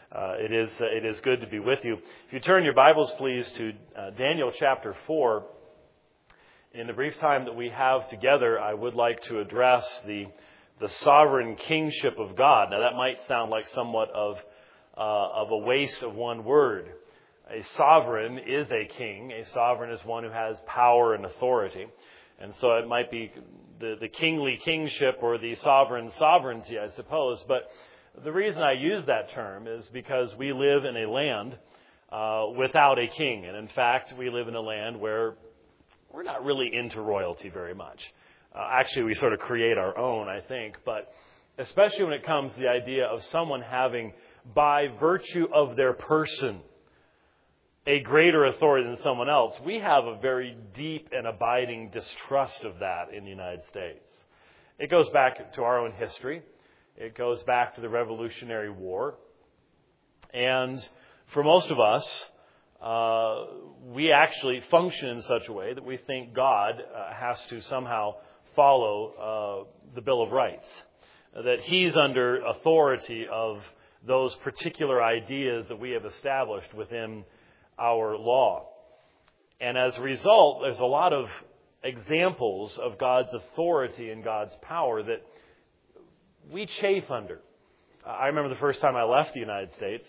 It is good to be with you. If you turn your Bibles, please, to Daniel chapter 4. In the brief time that we have together, I would like to address the sovereign kingship of God. Now, that might sound like somewhat of a waste of one word. A sovereign is a king. A sovereign is one who has power and authority. And so it might be the kingly kingship or the sovereign sovereignty, I suppose. But the reason I use that term is because we live in a land without a king. And in fact, we live in a land where we're not really into royalty very much. Actually, we sort of create our own, I think. But especially when it comes to the idea of someone having, by virtue of their person, a greater authority than someone else, we have a very deep and abiding distrust of that in the United States. It goes back to our own history. It goes back to the Revolutionary War. And for most of us, we actually function in such a way that we think God has to somehow follow the Bill of Rights, that He's under authority of those particular ideas that we have established within our law. And as a result, there's a lot of examples of God's authority and God's power that we chafe under. I remember the first time I left the United States,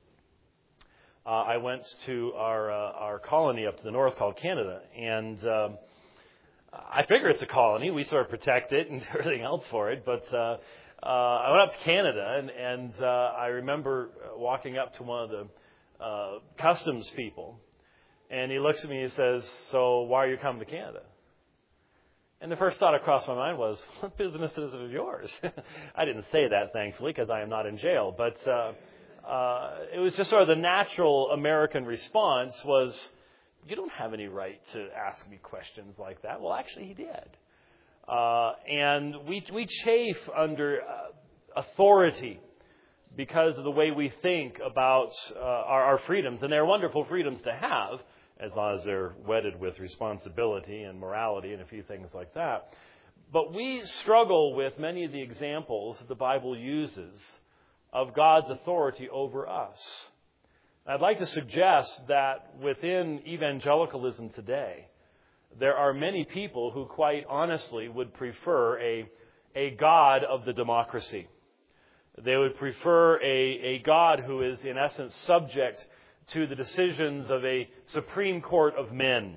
I went to our colony up to the north called Canada, and I figure it's a colony. We sort of protect it and do everything else for it, but I went up to Canada, and I remember walking up to one of the customs people, and he looks at me and he says, "So why are you coming to Canada?" And the first thought across my mind was, "What business is it of yours?" I didn't say that, thankfully, because I am not in jail. But it was just sort of the natural American response was, "You don't have any right to ask me questions like that." Well, actually, he did. And we chafe under authority because of the way we think about our freedoms. And they're wonderful freedoms to have, as long as they're wedded with responsibility and morality and a few things like that. But we struggle with many of the examples that the Bible uses of God's authority over us. I'd like to suggest that within evangelicalism today, there are many people who quite honestly would prefer a God of the democracy. They would prefer a God who is, in essence, subject to the decisions of a Supreme Court of men.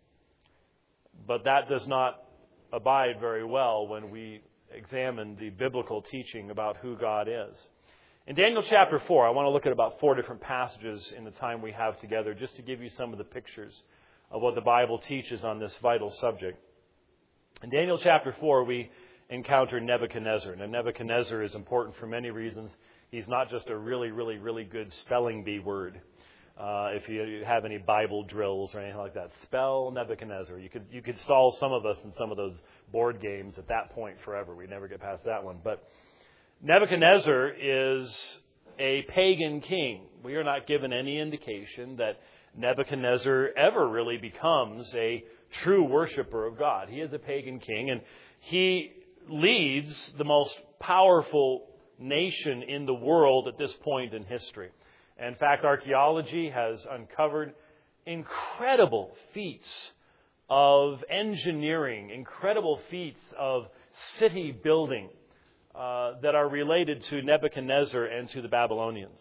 But that does not abide very well when we examine the biblical teaching about who God is. In Daniel chapter 4, I want to look at about 4 different passages in the time we have together, just to give you some of the pictures of what the Bible teaches on this vital subject. In Daniel chapter 4, we encounter Nebuchadnezzar. Now, Nebuchadnezzar is important for many reasons. He's not just a really, really, really good spelling bee word. If you have any Bible drills or anything like that, spell Nebuchadnezzar. You could stall some of us in some of those board games at that point forever. We never get past that one. But Nebuchadnezzar is a pagan king. We are not given any indication that Nebuchadnezzar ever really becomes a true worshiper of God. He is a pagan king, and he leads the most powerful nation in the world at this point in history. In fact, archaeology has uncovered incredible feats of engineering, incredible feats of city building that are related to Nebuchadnezzar and to the Babylonians.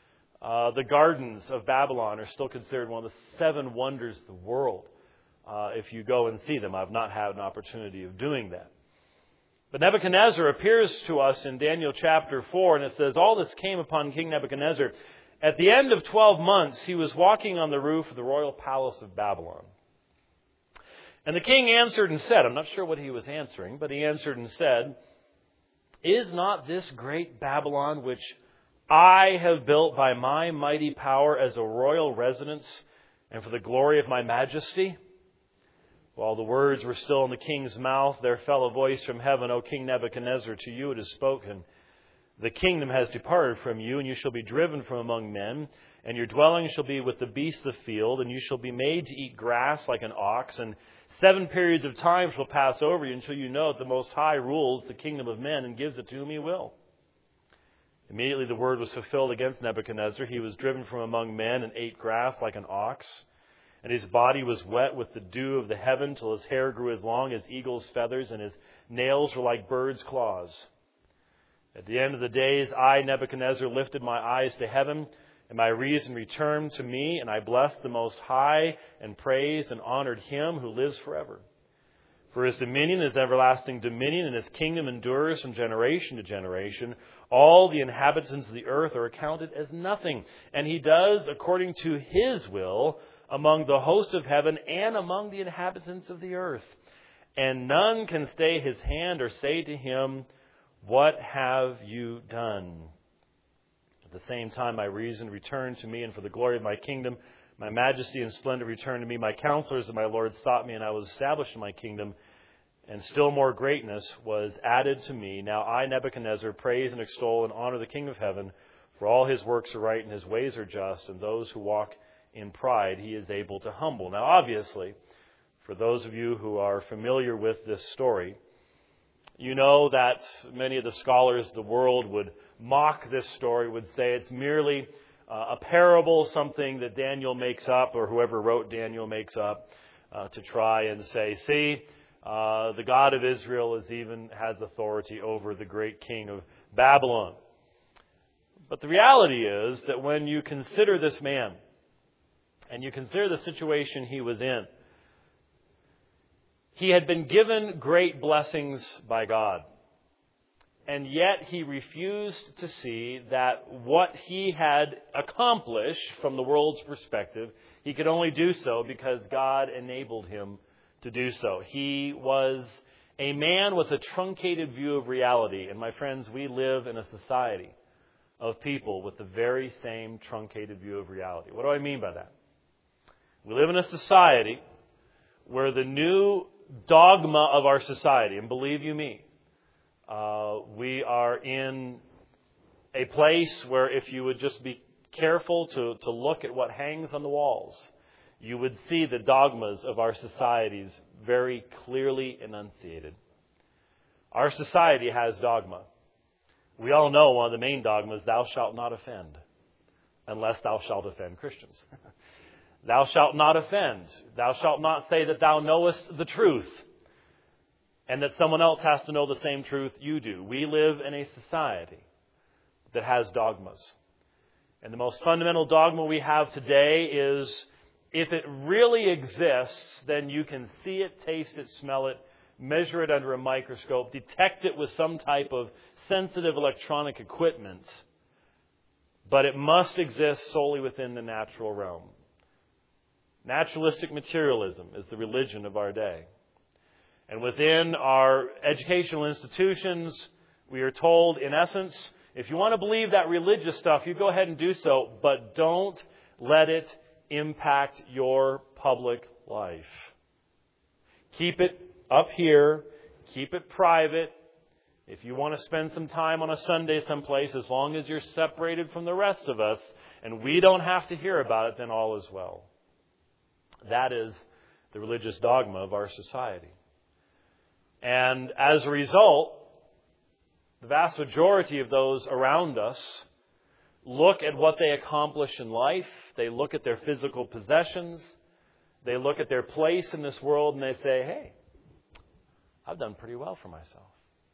The gardens of Babylon are still considered one of the 7 wonders of the world. If you go and see them, I've not had an opportunity of doing that. But Nebuchadnezzar appears to us in Daniel chapter 4, and it says, "All this came upon King Nebuchadnezzar. At the end of 12 months, he was walking on the roof of the royal palace of Babylon. And the king answered and said," I'm not sure what he was answering, but he answered and said, "Is not this great Babylon, which I have built by my mighty power as a royal residence and for the glory of my majesty?" While the words were still in the king's mouth, there fell a voice from heaven, "O King Nebuchadnezzar, to you it is spoken. The kingdom has departed from you, and you shall be driven from among men, and your dwelling shall be with the beasts of the field, and you shall be made to eat grass like an ox, and 7 periods of time shall pass over you until you know that the Most High rules the kingdom of men and gives it to whom He will. Immediately the word was fulfilled against Nebuchadnezzar. He was driven from among men and ate grass like an ox. And his body was wet with the dew of the heaven till his hair grew as long as eagle's feathers and his nails were like birds' claws. At the end of the days, I, Nebuchadnezzar, lifted my eyes to heaven, and my reason returned to me, and I blessed the Most High and praised and honored Him who lives forever. For His dominion is everlasting dominion, and His kingdom endures from generation to generation. All the inhabitants of the earth are accounted as nothing, and He does according to His will among the host of heaven and among the inhabitants of the earth. And none can stay His hand or say to Him, "What have you done?" At the same time, my reason returned to me, and for the glory of my kingdom, my majesty and splendor returned to me. My counselors and my lords sought me, and I was established in my kingdom. And still more greatness was added to me. Now I, Nebuchadnezzar, praise and extol and honor the King of heaven, for all His works are right and His ways are just, and those who walk in pride He is able to humble. Now obviously, for those of you who are familiar with this story, you know that many of the scholars of the world would mock this story, would say it's merely a parable, something that Daniel makes up, or whoever wrote Daniel makes up, to try and say, see, the God of Israel has authority over the great king of Babylon. But the reality is that when you consider this man, and you consider the situation he was in, he had been given great blessings by God. And yet he refused to see that what he had accomplished from the world's perspective, he could only do so because God enabled him to do so. He was a man with a truncated view of reality. And my friends, we live in a society of people with the very same truncated view of reality. What do I mean by that? We live in a society where the new dogma of our society, and believe you me, we are in a place where if you would just be careful to look at what hangs on the walls, you would see the dogmas of our societies very clearly enunciated. Our society has dogma. We all know one of the main dogmas, thou shalt not offend, unless thou shalt offend Christians. Thou shalt not offend. Thou shalt not say that thou knowest the truth, and that someone else has to know the same truth you do. We live in a society that has dogmas. And the most fundamental dogma we have today is, if it really exists, then you can see it, taste it, smell it, measure it under a microscope, detect it with some type of sensitive electronic equipment, but it must exist solely within the natural realm. Naturalistic materialism is the religion of our day. And within our educational institutions, we are told, in essence, if you want to believe that religious stuff, you go ahead and do so, but don't let it impact your public life. Keep it up here. Keep it private. If you want to spend some time on a Sunday someplace, as long as you're separated from the rest of us and we don't have to hear about it, then all is well. That is the religious dogma of our society. And as a result, the vast majority of those around us look at what they accomplish in life. They look at their physical possessions. They look at their place in this world and they say, hey, I've done pretty well for myself.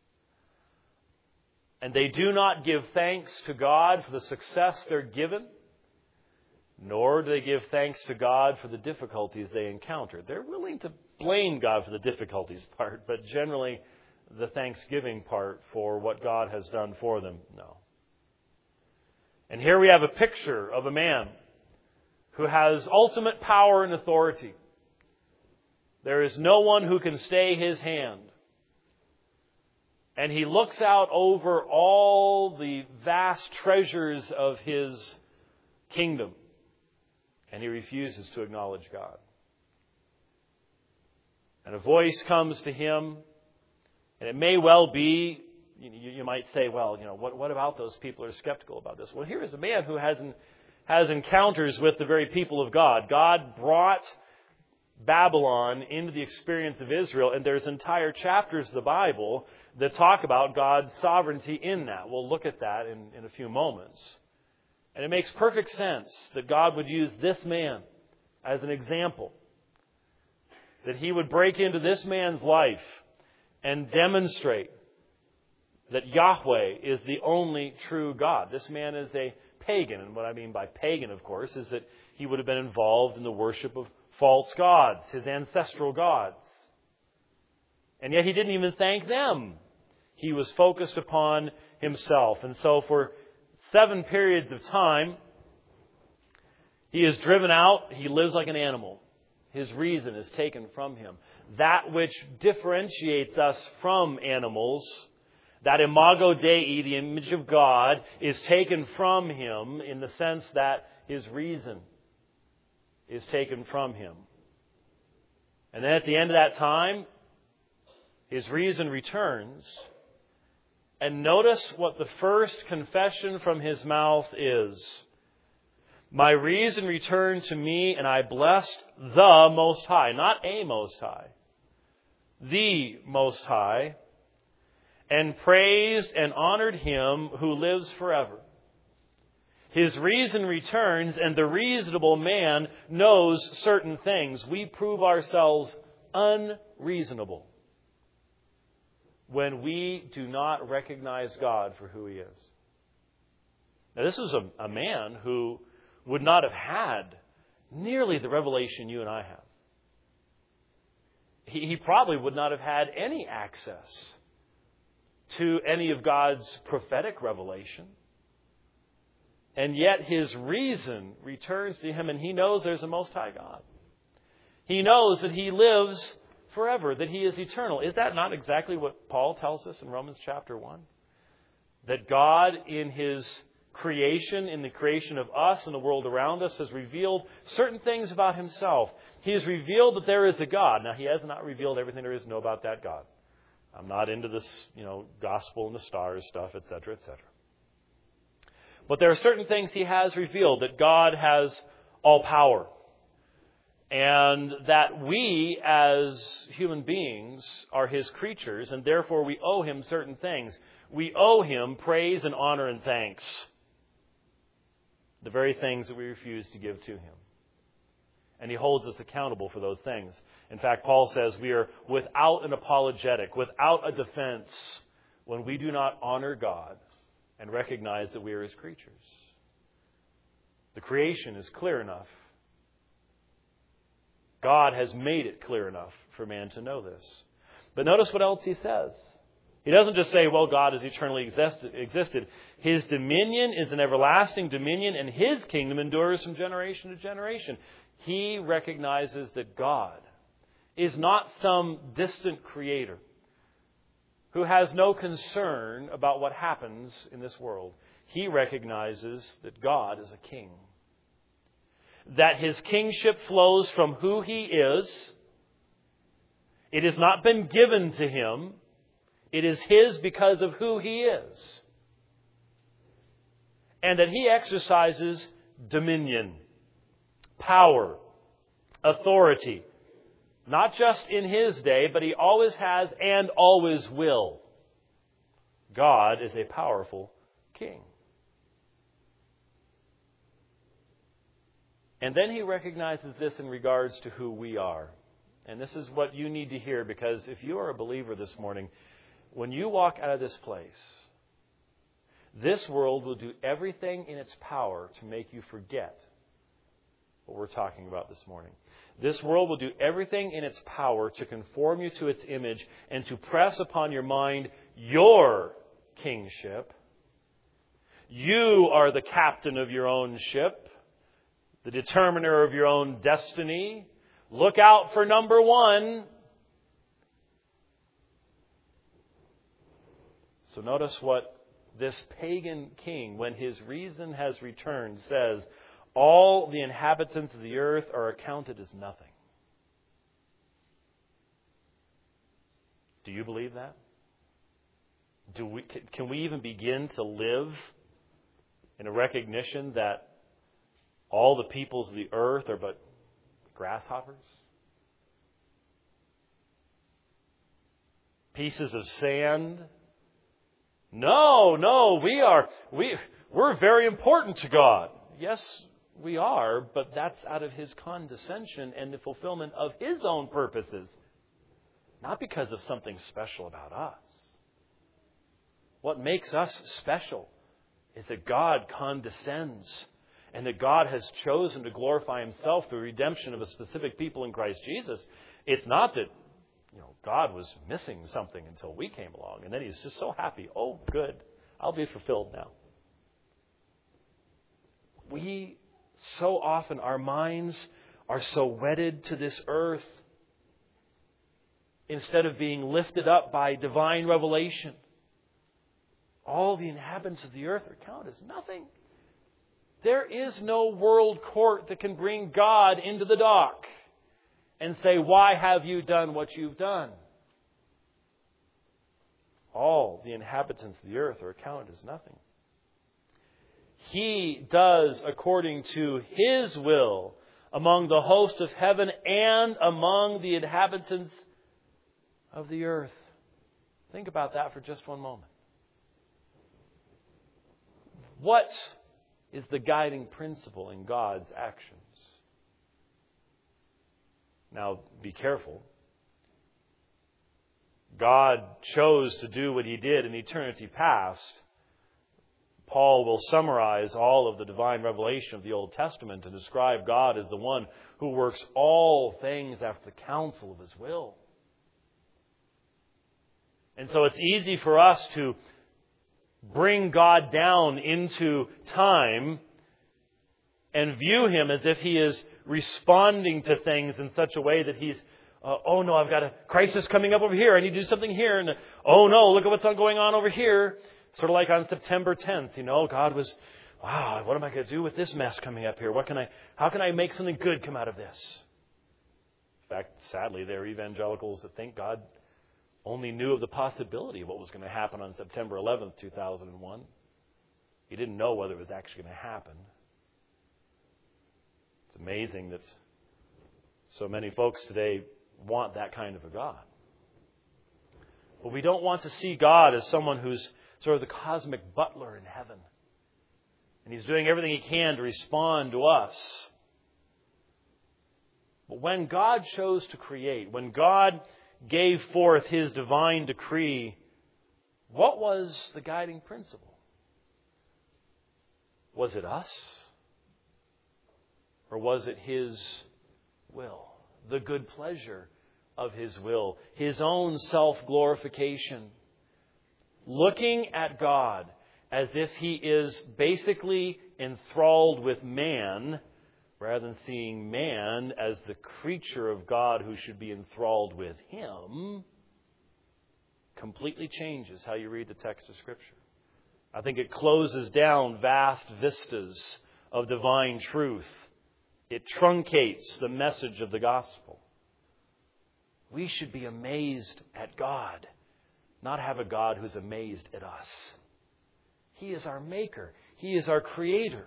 And they do not give thanks to God for the success they're given, nor do they give thanks to God for the difficulties they encounter. They're willing to blame God for the difficulties part, but generally the thanksgiving part for what God has done for them, no. And here we have a picture of a man who has ultimate power and authority. There is no one who can stay his hand. And he looks out over all the vast treasures of his kingdom. And he refuses to acknowledge God. And a voice comes to him. And it may well be, you might say, well, what about those people who are skeptical about this? Well, here is a man who has encounters with the very people of God. God brought Babylon into the experience of Israel, and there's entire chapters of the Bible that talk about God's sovereignty in that. We'll look at that in a few moments. And it makes perfect sense that God would use this man as an example. That He would break into this man's life and demonstrate that Yahweh is the only true God. This man is a pagan. And what I mean by pagan, of course, is that he would have been involved in the worship of false gods, his ancestral gods. And yet he didn't even thank them. He was focused upon himself. And so for 7 periods of time, he is driven out. He lives like an animal. His reason is taken from him. That which differentiates us from animals, that imago Dei, the image of God, is taken from him in the sense that his reason is taken from him. And then at the end of that time, his reason returns. And notice what the first confession from his mouth is. My reason returned to me, and I blessed the Most High. Not a Most High. The Most High. And praised and honored Him who lives forever. His reason returns, and the reasonable man knows certain things. We prove ourselves unreasonable when we do not recognize God for who He is. Now, this was a man who would not have had nearly the revelation you and I have. He probably would not have had any access to any of God's prophetic revelation. And yet his reason returns to him, and he knows there's a Most High God. He knows that He lives forever, that He is eternal. Is that not exactly what Paul tells us in Romans chapter 1? That God in His creation, in the creation of us and the world around us, has revealed certain things about Himself. He has revealed that there is a God. Now, He has not revealed everything there is to know about that God. I'm not into this, gospel and the stars stuff, etc., etc. But there are certain things He has revealed, that God has all power. And that we, as human beings, are His creatures, and therefore we owe Him certain things. We owe Him praise and honor and thanks. The very things that we refuse to give to Him. And He holds us accountable for those things. In fact, Paul says we are without an apologetic, without a defense, when we do not honor God and recognize that we are His creatures. The creation is clear enough. God has made it clear enough for man to know this. But notice what else he says. He doesn't just say, well, God has eternally existed. His dominion is an everlasting dominion, and His kingdom endures from generation to generation. He recognizes that God is not some distant creator who has no concern about what happens in this world. He recognizes that God is a king. That His kingship flows from who He is. It has not been given to Him. It is His because of who He is. And that He exercises dominion, power, authority. Not just in His day, but He always has and always will. God is a powerful king. And then he recognizes this in regards to who we are. And this is what you need to hear, because if you are a believer this morning, when you walk out of this place, this world will do everything in its power to make you forget what we're talking about this morning. This world will do everything in its power to conform you to its image and to press upon your mind your kingship. You are the captain of your own ship, the determiner of your own destiny. Look out for number one. So notice what this pagan king, when his reason has returned, says, all the inhabitants of the earth are accounted as nothing. Do you believe that? Can we even begin to live in a recognition that all the peoples of the earth are but grasshoppers? pieces of sand? No, we're very important to God. Yes, we are, but that's out of His condescension and the fulfillment of His own purposes, not because of something special about us. What makes us special is that God condescends and that God has chosen to glorify Himself through redemption of a specific people in Christ Jesus. It's not that God was missing something until we came along, and then He's just so happy. Oh, good. I'll be fulfilled now. We, so often, our minds are so wedded to this earth instead of being lifted up by divine revelation. All the inhabitants of the earth are counted as nothing. There is no world court that can bring God into the dock and say, why have you done what you've done? All the inhabitants of the earth are counted as nothing. He does according to His will among the host of heaven and among the inhabitants of the earth. Think about that for just one moment. What is the guiding principle in God's actions? Now, be careful. God chose to do what He did in eternity past. Paul will summarize all of the divine revelation of the Old Testament and describe God as the one who works all things after the counsel of His will. And so it's easy for us to bring God down into time and view Him as if He is responding to things in such a way that He's, oh no, I've got a crisis coming up over here. I need to do something here. And oh no, look at what's going on over here. Sort of like on September 10th, God was, wow, what am I going to do with this mess coming up here? How can I make something good come out of this? In fact, sadly, there are evangelicals that think God only knew of the possibility of what was going to happen on September 11th, 2001. He didn't know whether it was actually going to happen. It's amazing that so many folks today want that kind of a God. But we don't want to see God as someone who's sort of the cosmic butler in heaven. And He's doing everything He can to respond to us. But when God chose to create, when God gave forth His divine decree, what was the guiding principle? Was it us? Or was it His will? The good pleasure of His will. His own self-glorification. Looking at God as if He is basically enthralled with man, rather than seeing man as the creature of God who should be enthralled with Him, completely changes how you read the text of Scripture. I think it closes down vast vistas of divine truth. It truncates the message of the gospel. We should be amazed at God, not have a God who's amazed at us. He is our maker. He is our creator.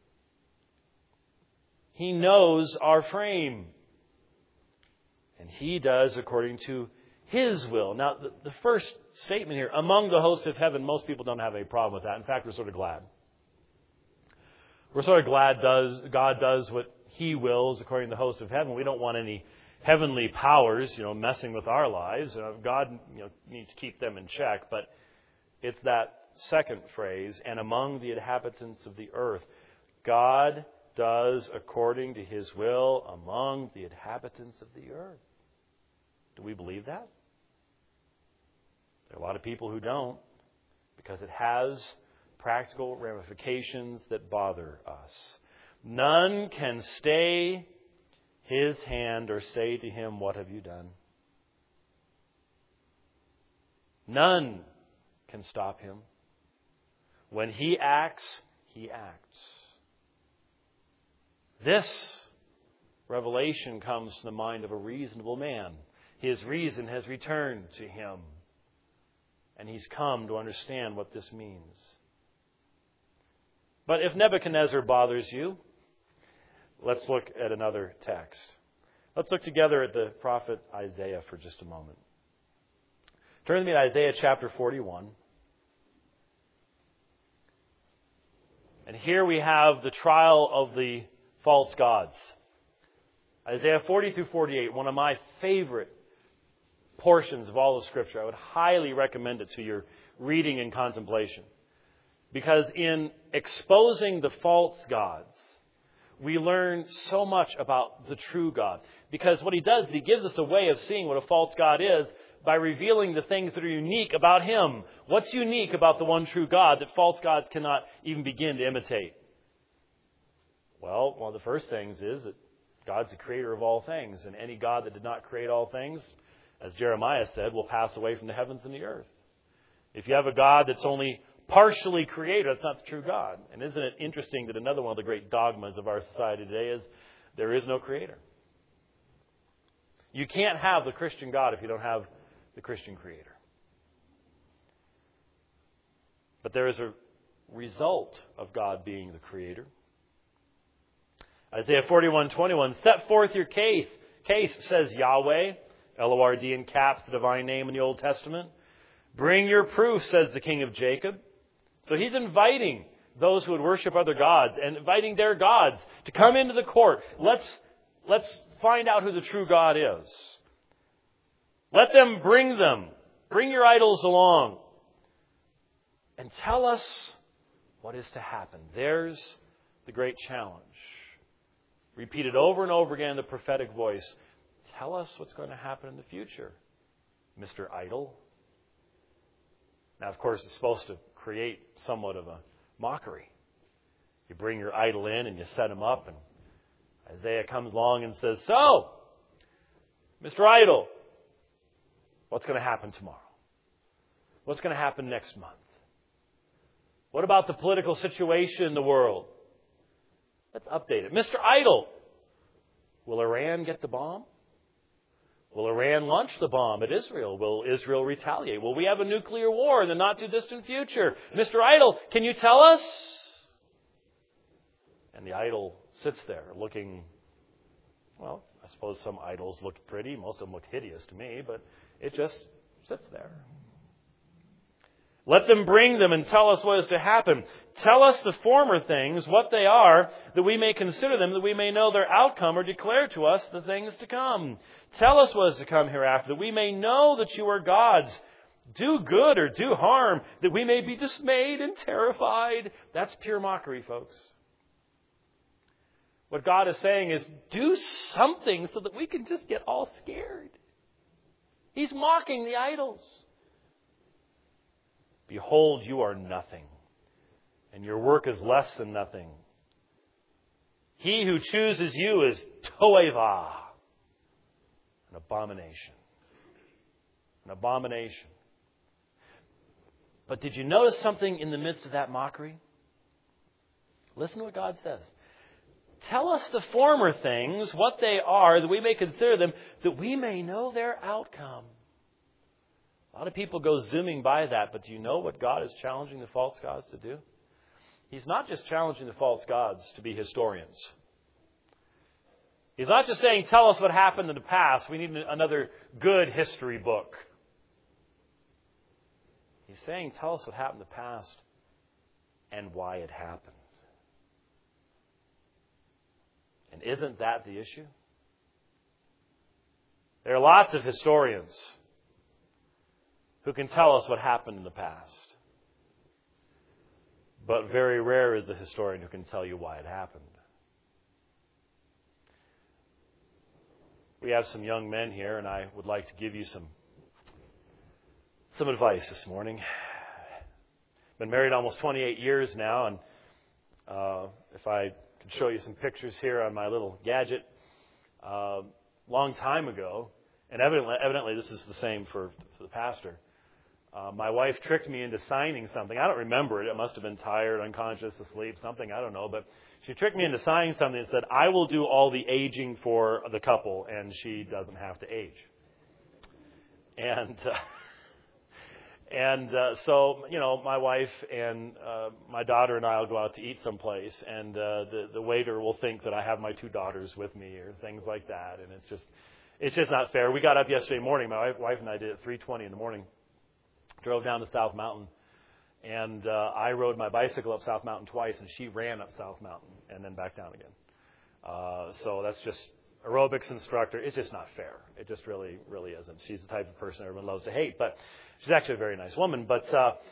He knows our frame. And He does according to His will. Now, the first statement here, among the host of heaven, most people don't have any problem with that. In fact, we're sort of glad. We're sort of glad God does what He wills according to the host of heaven. We don't want any heavenly powers, messing with our lives. God, needs to keep them in check. But it's that second phrase, and among the inhabitants of the earth. God does according to His will among the inhabitants of the earth. Do we believe that? There are a lot of people who don't, because it has practical ramifications that bother us. None can stay His hand or say to Him, "What have you done?" None can stop Him. When He acts, He acts. This revelation comes to the mind of a reasonable man. His reason has returned to him, and he's come to understand what this means. But if Nebuchadnezzar bothers you, let's look at another text. Let's look together at the prophet Isaiah for just a moment. Turn with me to Isaiah chapter 41. And here we have the trial of the false gods. Isaiah 40 through 48, one of my favorite portions of all of Scripture. I would highly recommend it to your reading and contemplation. Because in exposing the false gods, we learn so much about the true God. Because what He does is He gives us a way of seeing what a false God is by revealing the things that are unique about Him. What's unique about the one true God that false gods cannot even begin to imitate? Well, one of the first things is that God's the creator of all things. And any God that did not create all things, as Jeremiah said, will pass away from the heavens and the earth. If you have a God that's only partially creator, that's not the true God. And isn't it interesting that another one of the great dogmas of our society today is there is no creator. You can't have the Christian God if you don't have the Christian creator. But there is a result of God being the creator. Isaiah 41:21, set forth your case, says Yahweh, L-O-R-D in caps, the divine name in the Old Testament. Bring your proof, says the King of Jacob. So He's inviting those who would worship other gods and inviting their gods to come into the court. Let's find out who the true God is. Let them bring them. Bring your idols along. And tell us what is to happen. There's the great challenge. Repeated over and over again in the prophetic voice. Tell us what's going to happen in the future, Mr. Idol. Now, of course, it's supposed to create somewhat of a mockery. You bring your idol in and you set him up, and Isaiah comes along and says, so, Mr. Idol, what's going to happen tomorrow? What's going to happen next month? What about the political situation in the world? Let's update it. Mr. Idol, will Iran get the bomb? Will Iran launch the bomb at Israel? Will Israel retaliate? Will we have a nuclear war in the not-too-distant future? Mr. Idol, can you tell us? And the idol sits there looking, well, I suppose some idols looked pretty. Most of them looked hideous to me, but it just sits there. Let them bring them and tell us what is to happen. Tell us the former things, what they are, that we may consider them, that we may know their outcome, or declare to us the things to come. Tell us what is to come hereafter, that we may know that you are gods. Do good or do harm, that we may be dismayed and terrified. That's pure mockery, folks. What God is saying is, do something so that we can just get all scared. He's mocking the idols. Behold, you are nothing, and your work is less than nothing. He who chooses you is toeva, an abomination. An abomination. But did you notice something in the midst of that mockery? Listen to what God says. Tell us the former things, what they are, that we may consider them, that we may know their outcome. A lot of people go zooming by that, but do you know what God is challenging the false gods to do? He's not just challenging the false gods to be historians. He's not just saying, tell us what happened in the past. We need another good history book. He's saying, tell us what happened in the past and why it happened. And isn't that the issue? There are lots of historians who can tell us what happened in the past. But very rare is the historian who can tell you why it happened. We have some young men here, and I would like to give you some advice this morning. Been married almost 28 years now, and if I could show you some pictures here on my little gadget, long time ago, and evidently this is the same for the pastor. My wife tricked me into signing something. I don't remember it. It must have been tired, unconscious, asleep, something. I don't know. But she tricked me into signing something that said, I will do all the aging for the couple, and she doesn't have to age. So, my wife and my daughter and I will go out to eat someplace, and the waiter will think that I have my two daughters with me or things like that. And it's just not fair. We got up yesterday morning. My wife and I did at 3:20 in the morning. drove down to South Mountain, and I rode my bicycle up South Mountain twice, and she ran up South Mountain and then back down again. So that's just aerobics instructor. It's just not fair. It just really, really isn't. She's the type of person everyone loves to hate, but she's actually a very nice woman. But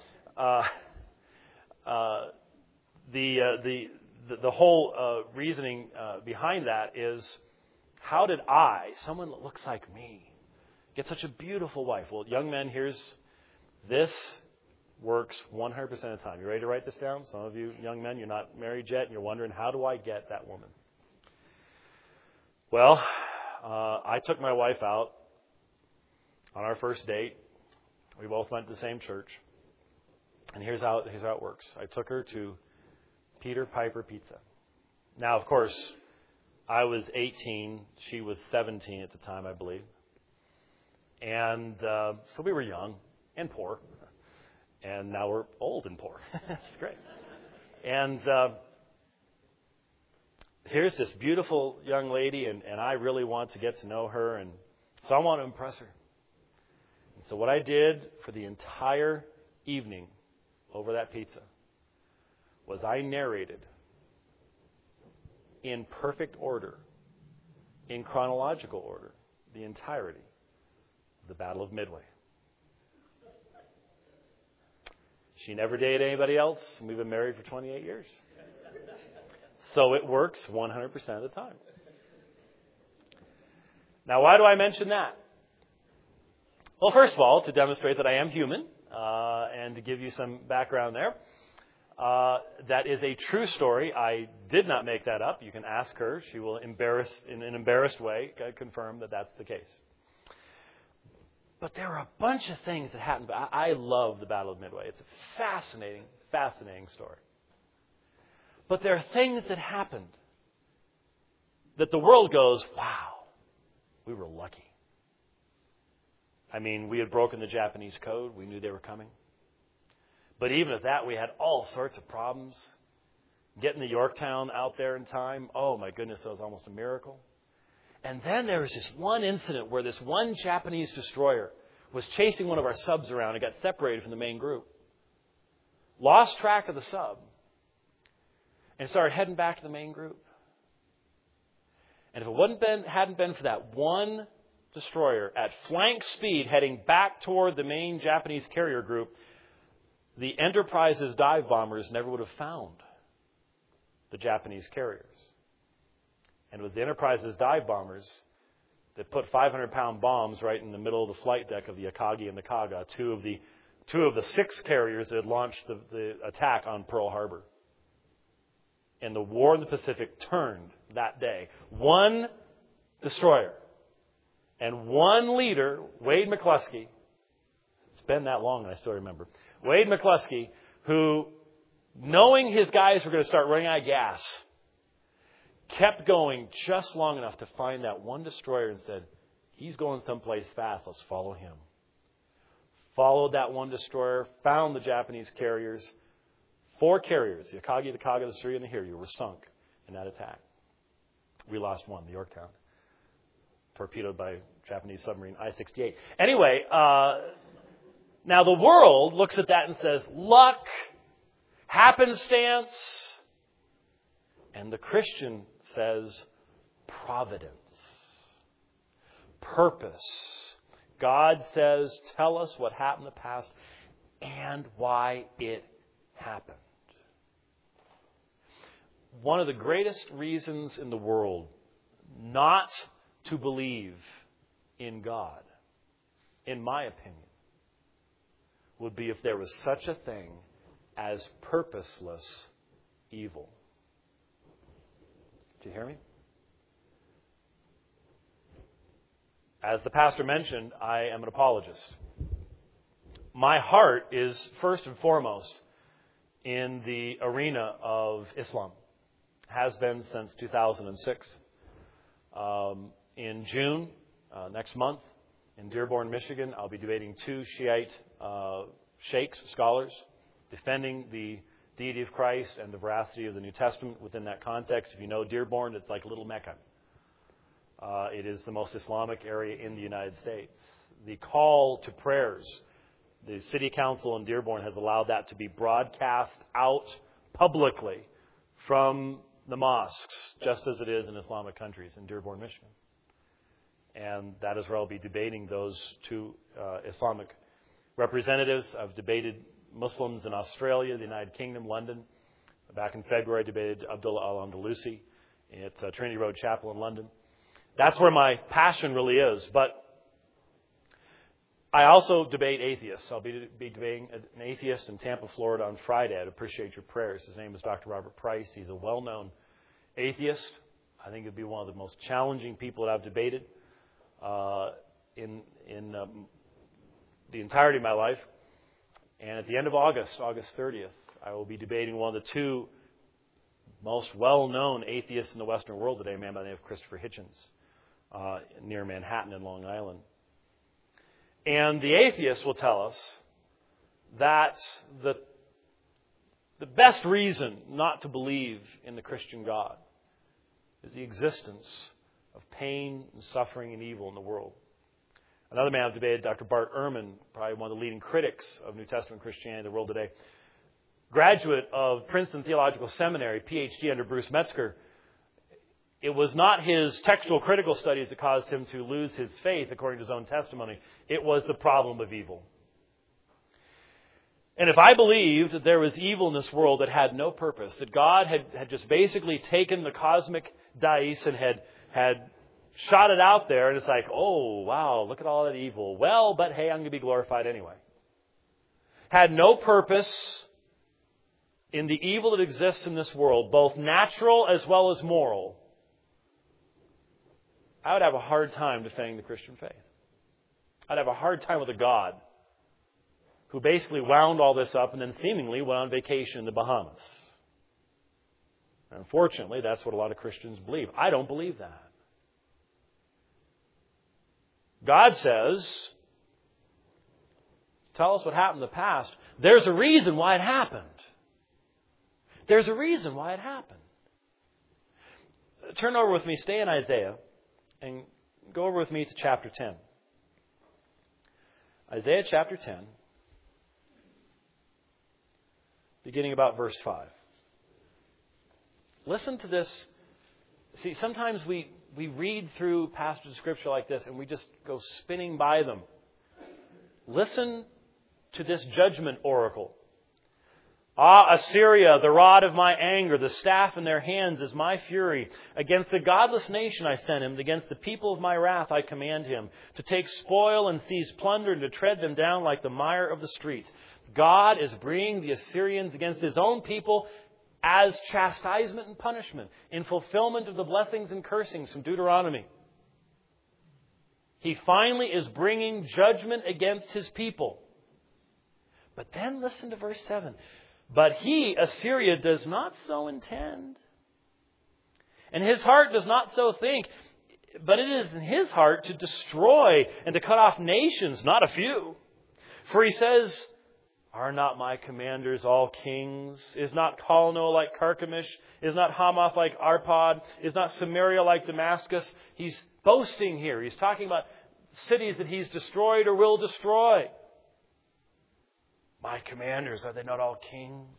the whole reasoning behind that is, how did I, someone that looks like me, get such a beautiful wife? Well, young men, this works 100% of the time. You ready to write this down? Some of you young men, you're not married yet, and you're wondering, how do I get that woman? Well, I took my wife out on our first date. We both went to the same church. And here's how it works. I took her to Peter Piper Pizza. Now, of course, I was 18. She was 17 at the time, I believe. And so we were young and poor. And now we're old and poor. It's great. And here's this beautiful young lady, and I really want to get to know her. And so I want to impress her. And so what I did for the entire evening over that pizza was I narrated in perfect order, in chronological order, the entirety of the Battle of Midway. She never dated anybody else, and we've been married for 28 years. So it works 100% of the time. Now, why do I mention that? Well, first of all, to demonstrate that I am human, and to give you some background there. That is a true story. I did not make that up. You can ask her. She will in an embarrassed way confirm that that's the case. But there are a bunch of things that happened. I love the Battle of Midway. It's a fascinating, fascinating story. But there are things that happened that the world goes, wow, we were lucky. I mean, we had broken the Japanese code. We knew they were coming. But even at that, we had all sorts of problems. Getting the Yorktown out there in time, oh my goodness, that was almost a miracle. And then there was this one incident where this one Japanese destroyer was chasing one of our subs around and got separated from the main group. Lost track of the sub and started heading back to the main group. And if it hadn't been for that one destroyer at flank speed heading back toward the main Japanese carrier group, the Enterprise's dive bombers never would have found the Japanese carriers. And it was the Enterprise's dive bombers that put 500-pound bombs right in the middle of the flight deck of the Akagi and the Kaga, two of the 6 carriers that had launched the attack on Pearl Harbor. And the war in the Pacific turned that day. One destroyer and one leader, Wade McCluskey. It's been that long and I still remember. Wade McCluskey, who, knowing his guys were going to start running out of gas, kept going just long enough to find that one destroyer and said, he's going someplace fast, let's follow him. Followed that one destroyer, found the Japanese carriers. 4 carriers, the Akagi, the Kaga, the Surya, and the Hiryu, were sunk in that attack. We lost one, the Yorktown, torpedoed by Japanese submarine I-68. Anyway, now the world looks at that and says, luck, happenstance. And the Christian says, providence, purpose. God says, tell us what happened in the past and why it happened. One of the greatest reasons in the world not to believe in God, in my opinion, would be if there was such a thing as purposeless evil. Do you hear me? As the pastor mentioned, I am an apologist. My heart is first and foremost in the arena of Islam. Has been since 2006. In June, next month, in Dearborn, Michigan, I'll be debating 2 Shiite sheikhs, scholars, defending the deity of Christ and the veracity of the New Testament within that context. If you know Dearborn, it's like Little Mecca. It is the most Islamic area in the United States. The call to prayers the city council in Dearborn has allowed that to be broadcast out publicly from the mosques, just as it is in Islamic countries in Dearborn, Michigan. And that is where I'll be debating those two Islamic representatives. I've debated Muslims in Australia, the United Kingdom, London. Back in February, I debated Abdullah al-Andalusi at Trinity Road Chapel in London. That's where my passion really is. But I also debate atheists. I'll be debating an atheist in Tampa, Florida on Friday. I'd appreciate your prayers. His name is Dr. Robert Price. He's a well-known atheist. I think he'd be one of the most challenging people that I've debated in the entirety of my life. And at the end of August 30th, I will be debating one of the two most well-known atheists in the Western world today, a man by the name of Christopher Hitchens, near Manhattan in Long Island. And the atheist will tell us that the best reason not to believe in the Christian God is the existence of pain and suffering and evil in the world. Another man I've debated, Dr. Bart Ehrman, probably one of the leading critics of New Testament Christianity in the world today, graduate of Princeton Theological Seminary, PhD under Bruce Metzger. It was not his textual critical studies that caused him to lose his faith, according to his own testimony. It was the problem of evil. And if I believed that there was evil in this world that had no purpose, that God had just basically taken the cosmic dice and had shot it out there, and it's like, oh, wow, look at all that evil. Well, but hey, I'm going to be glorified anyway. Had no purpose in the evil that exists in this world, both natural as well as moral, I would have a hard time defending the Christian faith. I'd have a hard time with a God who basically wound all this up and then seemingly went on vacation in the Bahamas. Unfortunately, that's what a lot of Christians believe. I don't believe that. God says, tell us what happened in the past. There's a reason why it happened. There's a reason why it happened. Turn over with me, stay in Isaiah, and go over with me to chapter 10. Isaiah chapter 10, beginning about verse 5. Listen to this. See, sometimes we read through passages of Scripture like this and we just go spinning by them. Listen to this judgment oracle. Ah, Assyria, the rod of my anger, the staff in their hands is my fury. Against the godless nation I sent him, against the people of my wrath I command him, to take spoil and seize plunder and to tread them down like the mire of the streets. God is bringing the Assyrians against his own people as chastisement and punishment, in fulfillment of the blessings and cursings from Deuteronomy. He finally is bringing judgment against his people. But then listen to verse 7. But he, Assyria, does not so intend. And his heart does not so think. But it is in his heart to destroy and to cut off nations, not a few. For he says, are not my commanders all kings? Is not Calno like Carchemish? Is not Hamath like Arpad? Is not Samaria like Damascus? He's boasting here. He's talking about cities that he's destroyed or will destroy. My commanders, are they not all kings?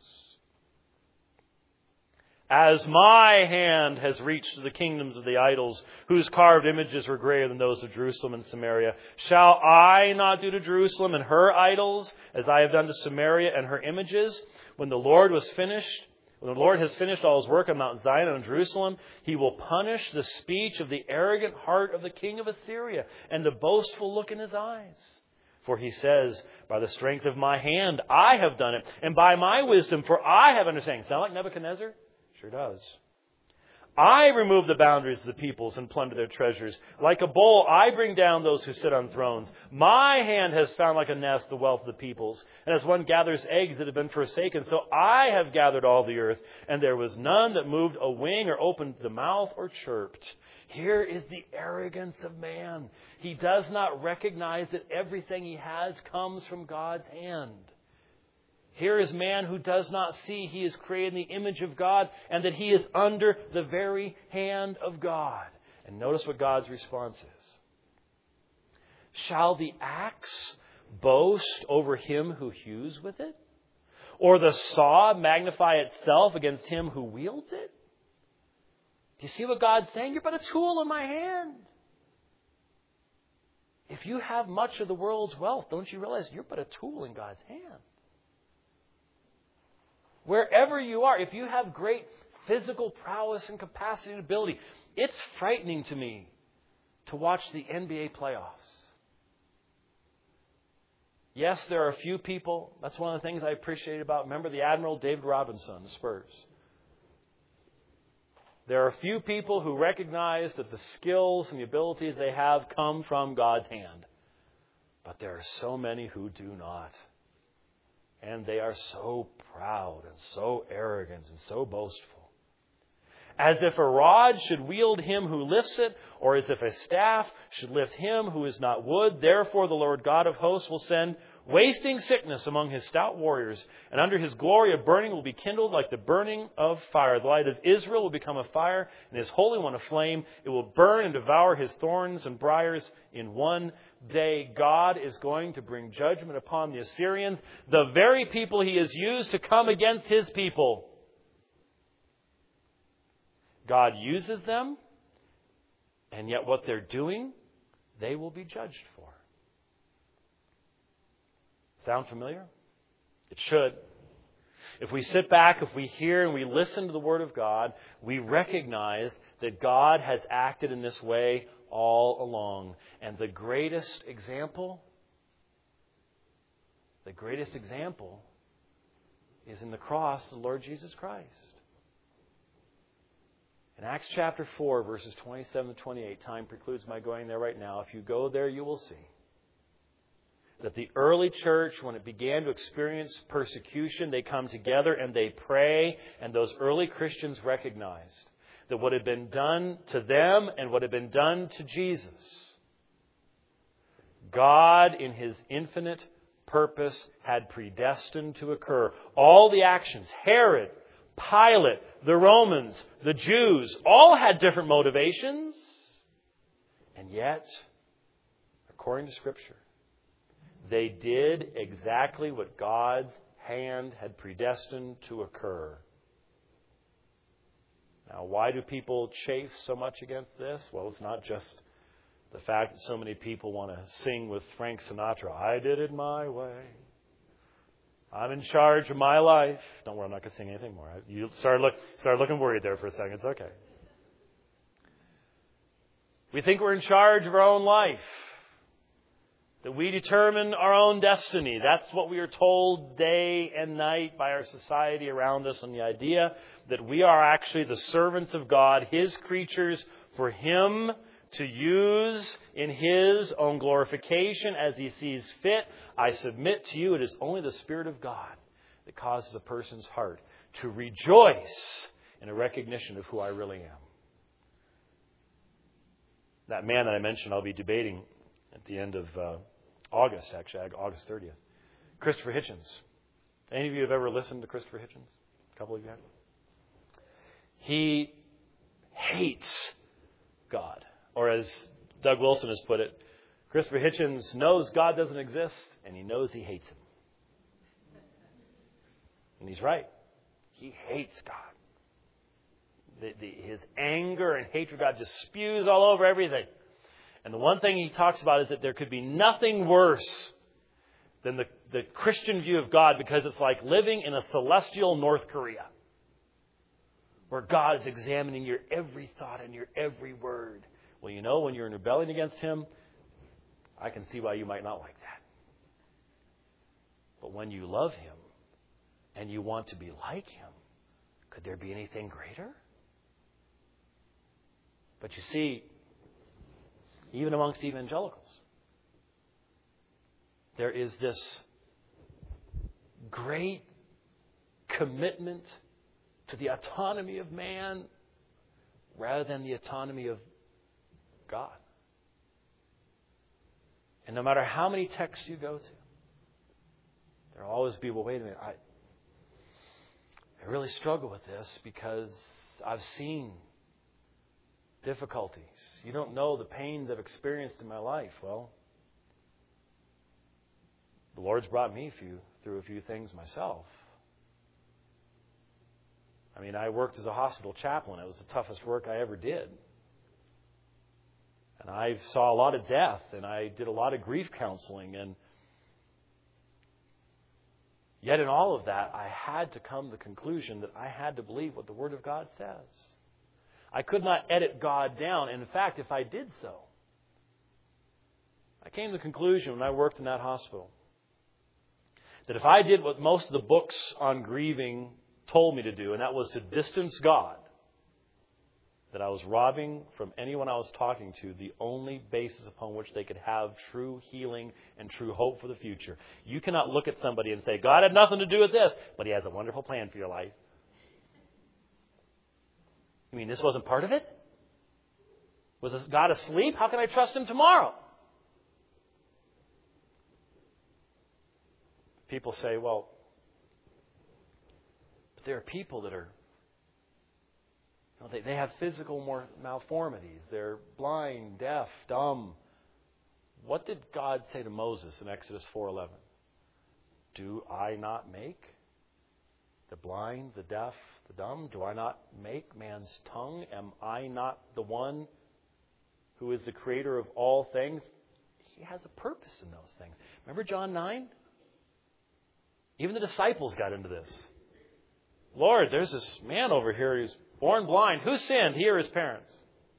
As my hand has reached to the kingdoms of the idols, whose carved images were greater than those of Jerusalem and Samaria, shall I not do to Jerusalem and her idols as I have done to Samaria and her images? When the Lord has finished all his work on Mount Zion and on Jerusalem, he will punish the speech of the arrogant heart of the king of Assyria and the boastful look in his eyes. For he says, by the strength of my hand I have done it, and by my wisdom, for I have understanding. Sound like Nebuchadnezzar? Sure does. I remove the boundaries of the peoples and plunder their treasures. Like a bowl, I bring down those who sit on thrones. My hand has found like a nest the wealth of the peoples. And as one gathers eggs that have been forsaken, so I have gathered all the earth. And there was none that moved a wing or opened the mouth or chirped. Here is the arrogance of man. He does not recognize that everything he has comes from God's hand. Here is man who does not see he is created in the image of God and that he is under the very hand of God. And notice what God's response is. Shall the axe boast over him who hews with it? Or the saw magnify itself against him who wields it? Do you see what God's saying? You're but a tool in my hand. If you have much of the world's wealth, don't you realize you're but a tool in God's hand? Wherever you are, if you have great physical prowess and capacity and ability, it's frightening to me to watch the NBA playoffs. Yes, there are a few people. That's one of the things I appreciate about, remember the Admiral David Robinson, the Spurs. There are a few people who recognize that the skills and the abilities they have come from God's hand. But there are so many who do not. And they are so proud and so arrogant and so boastful. As if a rod should wield him who lifts it, or as if a staff should lift him who is not wood. Therefore the Lord God of hosts will send wasting sickness among his stout warriors, and under his glory a burning will be kindled like the burning of fire. The light of Israel will become a fire, and his Holy One a flame. It will burn and devour his thorns and briars in one day. God is going to bring judgment upon the Assyrians, the very people he has used to come against his people. God uses them, and yet what they're doing, they will be judged for. Sound familiar? It should. If we sit back, if we hear and we listen to the Word of God, we recognize that God has acted in this way all along. And the greatest example is in the cross of the Lord Jesus Christ. In Acts chapter 4, verses 27 to 28, time precludes my going there right now. If you go there, you will see that the early church, when it began to experience persecution, they come together and they pray, and those early Christians recognized that what had been done to them and what had been done to Jesus, God in His infinite purpose had predestined to occur. All the actions, Herod, Pilate, the Romans, the Jews, all had different motivations. And yet, according to Scripture, they did exactly what God's hand had predestined to occur. Now, why do people chafe so much against this? Well, it's not just the fact that so many people want to sing with Frank Sinatra, I did it my way. I'm in charge of my life. Don't worry, I'm not going to sing anything more. You started looking worried there for a second. It's okay. We think we're in charge of our own life. That we determine our own destiny. That's what we are told day and night by our society around us. And the idea that we are actually the servants of God, His creatures, for Him to use in His own glorification as He sees fit. I submit to you, it is only the Spirit of God that causes a person's heart to rejoice in a recognition of who I really am. That man that I mentioned, I'll be debating at the end of August, actually, August 30th. Christopher Hitchens. Any of you have ever listened to Christopher Hitchens? A couple of you have? He hates God. Or as Doug Wilson has put it, Christopher Hitchens knows God doesn't exist, and he knows he hates Him. And he's right. He hates God. His anger and hatred of God just spews all over everything. And the one thing he talks about is that there could be nothing worse than the Christian view of God, because it's like living in a celestial North Korea, where God is examining your every thought and your every word. Well, you know, when you're in rebellion against Him, I can see why you might not like that. But when you love Him and you want to be like Him, could there be anything greater? But you see, even amongst evangelicals, there is this great commitment to the autonomy of man rather than the autonomy of God. And no matter how many texts you go to, there will always be, well, wait a minute, I really struggle with this because I've seen difficulties. You don't know the pains I've experienced in my life. Well, The Lord's brought me through a few things myself. I mean, I worked as a hospital chaplain. It was the toughest work I ever did. And I saw a lot of death, and I did a lot of grief counseling. And yet in all of that, I had to come to the conclusion that I had to believe what the Word of God says. I could not edit God down. And in fact, if I did so, I came to the conclusion when I worked in that hospital that if I did what most of the books on grieving told me to do, and that was to distance God, that I was robbing from anyone I was talking to the only basis upon which they could have true healing and true hope for the future. You cannot look at somebody and say, God had nothing to do with this, but He has a wonderful plan for your life. You mean this wasn't part of it? Was God asleep? How can I trust Him tomorrow? People say, well, but there are people that are, they have physical malformities. They're blind, deaf, dumb. What did God say to Moses in Exodus 4:11? Do I not make the blind, the deaf, the dumb? Do I not make man's tongue? Am I not the one who is the creator of all things? He has a purpose in those things. Remember John 9? Even the disciples got into this. Lord, there's this man over here who's born blind. Who sinned? He or his parents?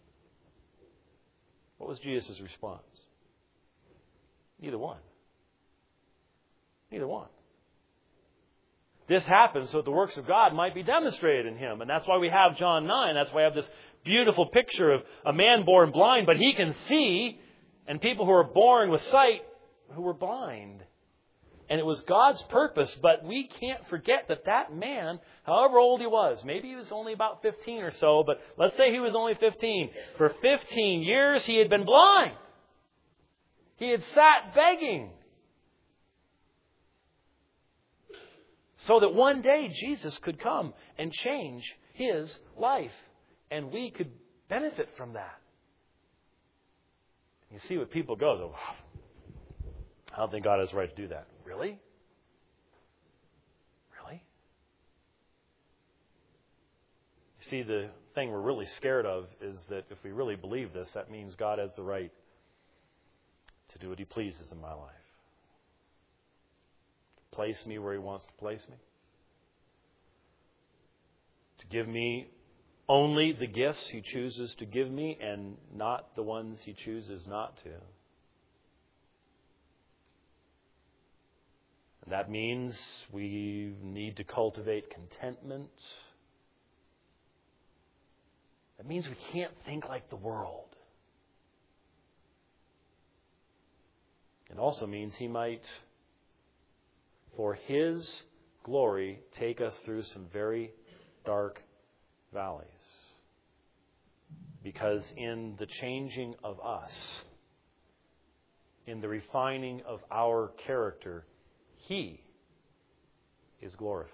What was Jesus' response? Neither one. Neither one. This happens so that the works of God might be demonstrated in him. And that's why we have John 9. That's why I have this beautiful picture of a man born blind, but he can see, and people who are born with sight who were blind. And it was God's purpose, but we can't forget that that man, however old he was, maybe he was only about 15 or so, but let's say he was only 15. For 15 years he had been blind. He had sat begging. So that one day Jesus could come and change his life. And we could benefit from that. You see what people go, I don't think God has the right to do that. Really? Really? You see, the thing we're really scared of is that if we really believe this, that means God has the right to do what He pleases in my life. To place me where He wants to place me. To give me only the gifts He chooses to give me and not the ones He chooses not to. And that means we need to cultivate contentment. That means we can't think like the world. It also means He might, for His glory, take us through some very dark valleys. Because in the changing of us, in the refining of our character, He is glorified.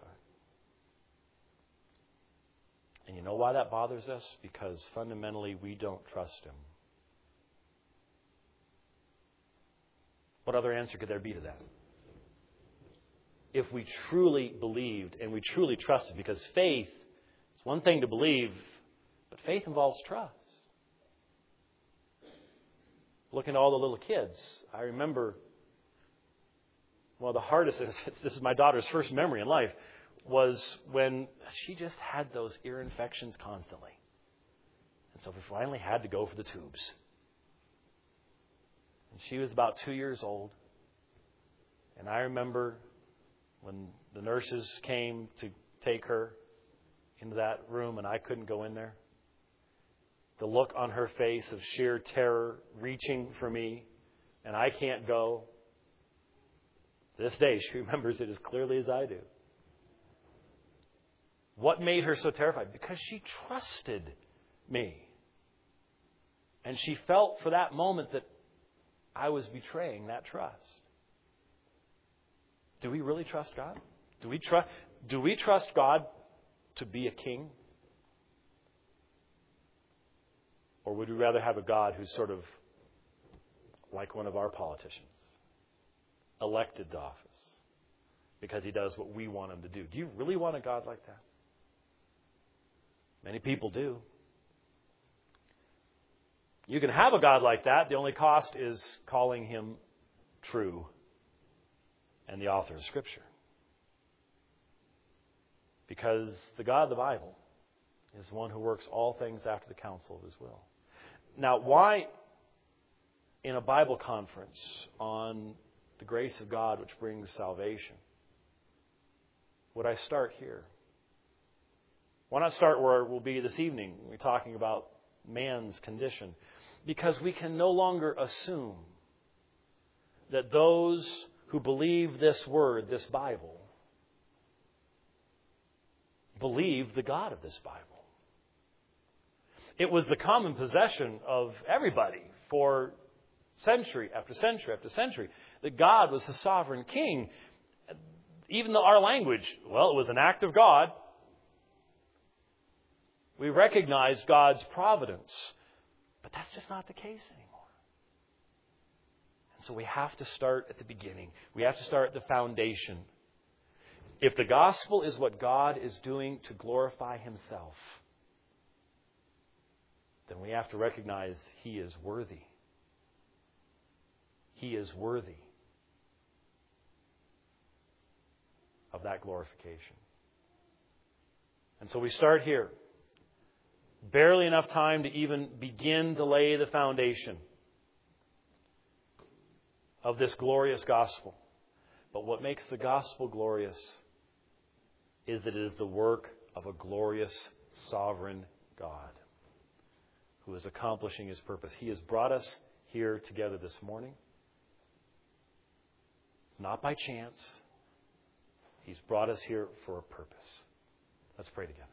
And you know why that bothers us? Because fundamentally we don't trust Him. What other answer could there be to that? If we truly believed and we truly trusted, because faith, it's one thing to believe, but faith involves trust. Looking at all the little kids, I remember one of the hardest, this is my daughter's first memory in life, was when she just had those ear infections constantly. And so we finally had to go for the tubes. And she was about 2 years old. And I remember when the nurses came to take her into that room and I couldn't go in there. The look on her face of sheer terror reaching for me, and I can't go. To this day, she remembers it as clearly as I do. What made her so terrified? Because she trusted me. And she felt for that moment that I was betraying that trust. Do we really trust God? Do we trust God to be a king? Or would we rather have a God who's sort of like one of our politicians? elected to office because he does what we want him to do. Do you really want a God like that? Many people do. You can have a God like that. The only cost is calling him true and the author of Scripture. Because the God of the Bible is the one who works all things after the counsel of his will. Now, why in a Bible conference on the grace of God which brings salvation would I start here? Why not start where we'll be this evening? We're talking about man's condition. Because we can no longer assume that those who believe this word, this Bible, believe the God of this Bible. It was the common possession of everybody for century after century after century that God was the sovereign king. Even though our language, well, it was an act of God. We recognize God's providence. But that's just not the case anymore. And so we have to start at the beginning. We have to start at the foundation. If the gospel is what God is doing to glorify himself, then we have to recognize he is worthy. He is worthy of that glorification. And so we start here. Barely enough time to even begin to lay the foundation of this glorious gospel. But what makes the gospel glorious is that it is the work of a glorious, sovereign God who is accomplishing his purpose. He has brought us here together this morning. It's not by chance. He's brought us here for a purpose. Let's pray together.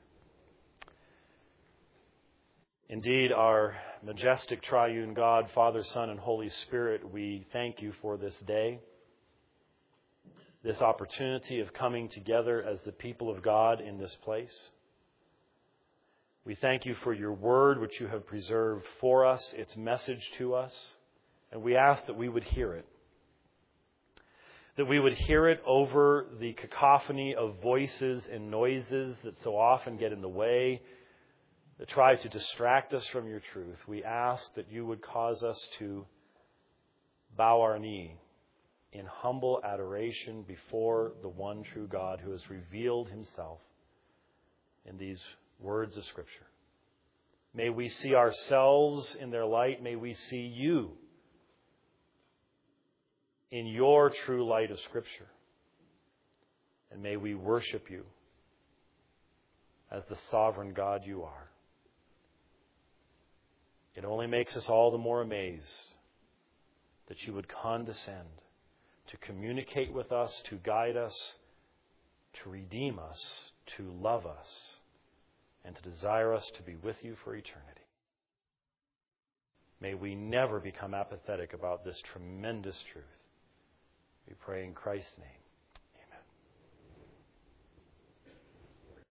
Indeed, our majestic triune God, Father, Son, and Holy Spirit, we thank you for this day, this opportunity of coming together as the people of God in this place. We thank you for your word, which you have preserved for us, its message to us, and we ask that we would hear it. That we would hear it over the cacophony of voices and noises that so often get in the way, that try to distract us from your truth. We ask that you would cause us to bow our knee in humble adoration before the one true God who has revealed himself in these words of Scripture. May we see ourselves in their light. May we see you in your true light of Scripture. And may we worship you as the sovereign God you are. It only makes us all the more amazed that you would condescend to communicate with us, to guide us, to redeem us, to love us, and to desire us to be with you for eternity. May we never become apathetic about this tremendous truth. We pray in Christ's name.